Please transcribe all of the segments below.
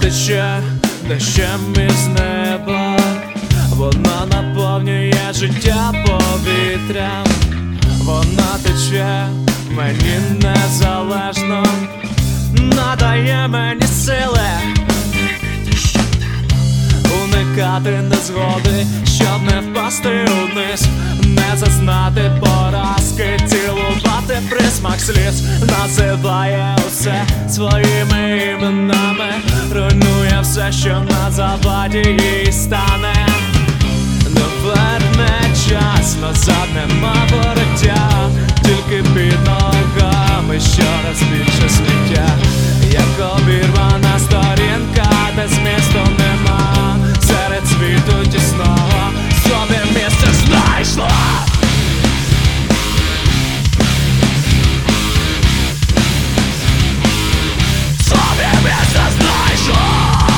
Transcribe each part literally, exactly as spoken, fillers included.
тече дощем із неба, вона наповнює життя повітрям, вона тече мені незалежно, надає мені сили уникати незгоди, щоб не впасти униз, не зазнати поразки, цілувати присмак сліз, називає усе своїми іменами, руйнує все, що на заваді їй стане. Не верне час, назад нема вороття, тільки під ногами щораз більше сміття, як обірвана сторінка, де змісту нема, серед світу тісного собі місце знайшла. Собі місце знайшла.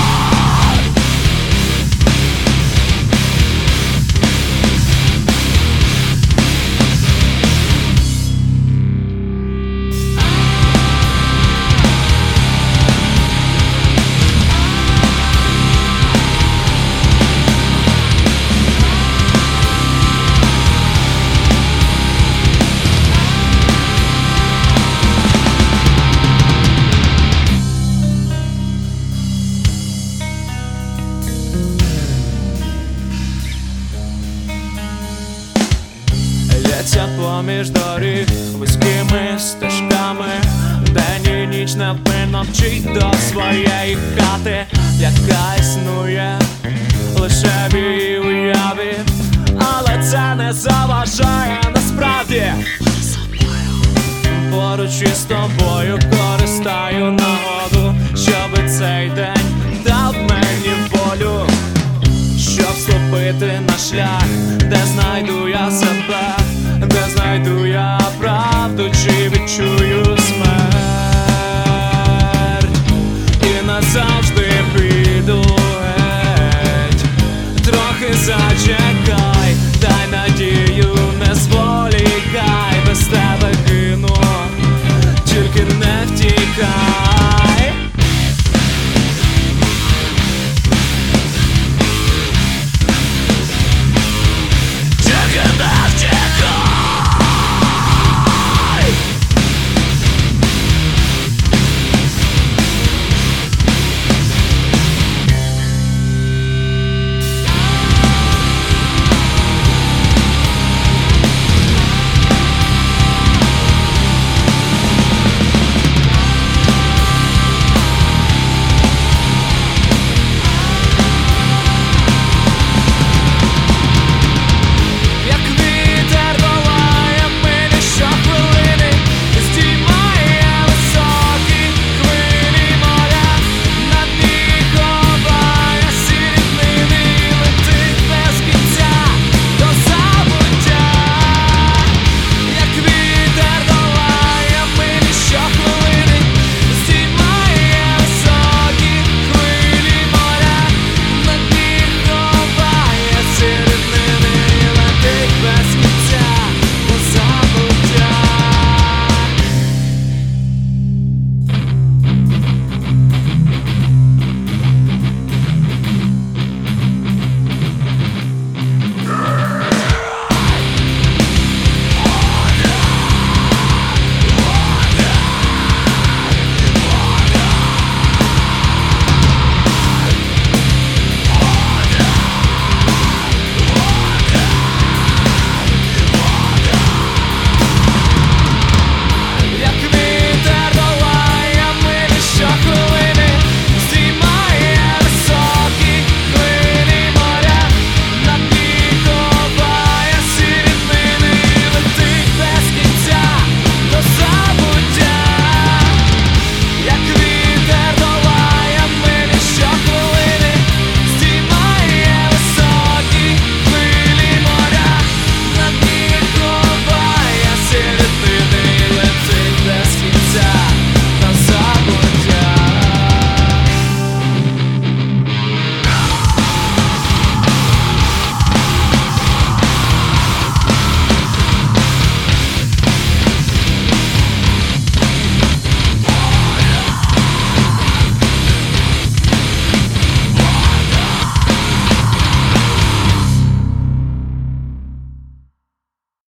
Лється поміж доріг вузькими стежками, день і ніч невпинно мчить до своєї хати, яка існує лише в її уяві, але це не заважає насправді. Поруч із тобою користаю нагоду